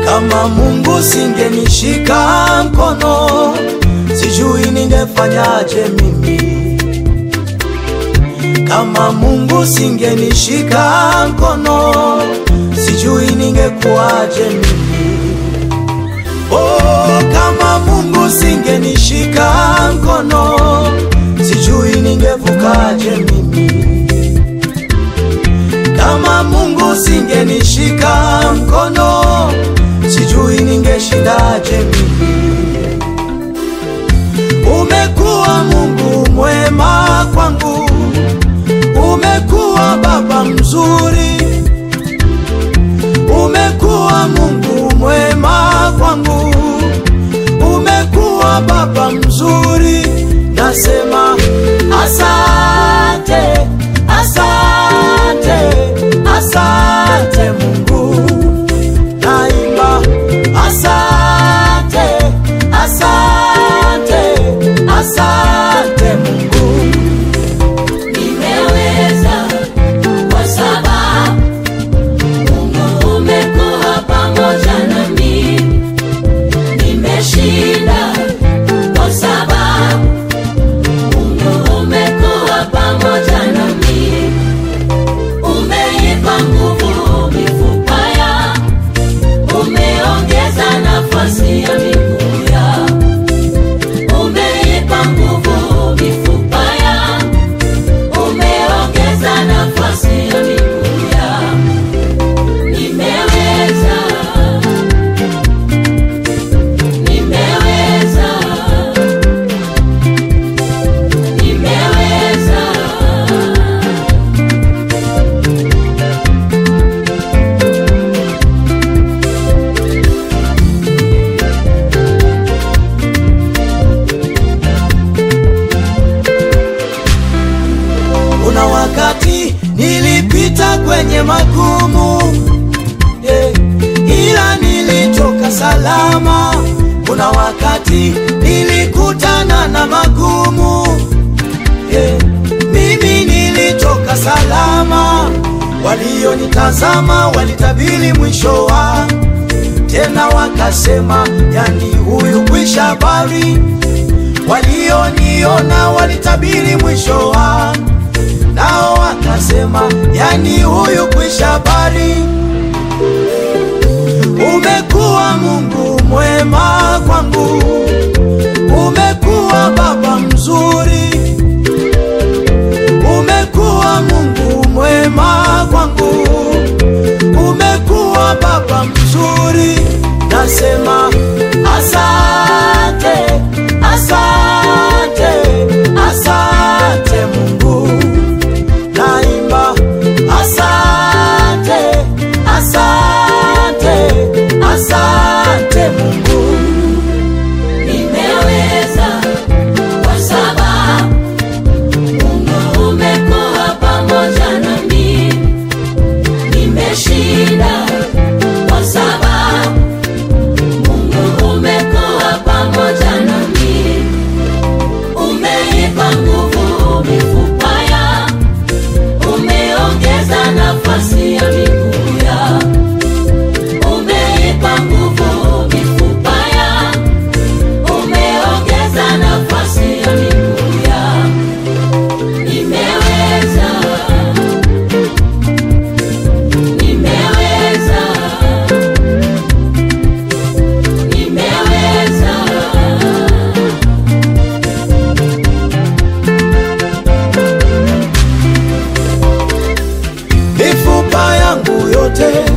Kama Mungu singenishika mkono, sijui ningefanyaje mimi. Kama Mungu singenishika mkono, sijui ningekuwaje mimi. Oh, kama Mungu singenishika mkono, sijui ningevukaje mimi. Kama Mungu singenishika mkono, sijui ningeshindaje mimi. Umekuwa Mungu mwema kwangu, umekuwa Baba mzuri, umekuwa Mungu mwema kwangu, umekuwa Baba mzuri. Nasema asante, asante, asante Mungu. Naimba asante, asante, asante Mungu. Nimeweza kwa sababu Mungu umekuwa pamoja nami. Nimeshinda kwa sababu Mungu umekuwa pamoja nami. Umeipa nguvu mifupa yangu, umeongeza nafasi ya miguu yangu. Umeipa nguvu mifupa yangu, umeongeza nafasi ya miguu yangu. Nimeweza, nimeweza, nimeweza. Kuna wakati nilipita kwenye magumu, ila nilitoka salama. Kuna wakati nilikutana na magumu, mimi nilitoka salama. Walionitazama walitabiri mwisho wa, tena wakasema yani huyu kwisha habari. Walioniona walitabiri mwisho wa, nao wakasema yani huyu kwisha habari. Umekuwa Mungu mwema kwangu, umekuwa Baba mzuri, umekuwa Mungu mwema kwangu, umekuwa Baba mzuri. Nasema asante, asante, asante Mungu. Naimba asante, asante, asante Mungu. Nimeweza kwa sababu Mungu umekuwa pamoja nami. Nimeshinda kwa sababu Mungu umekuwa pamoja nami. Umeipa nguvu mifupa yangu, umeongeza nafasi ya miguu yangu. Umeipa nguvu mifupa yangu, umeongeza nafasi ya miguu yangu. Nimeweza, nimeweza, nimeweza. Mifupa yangu yote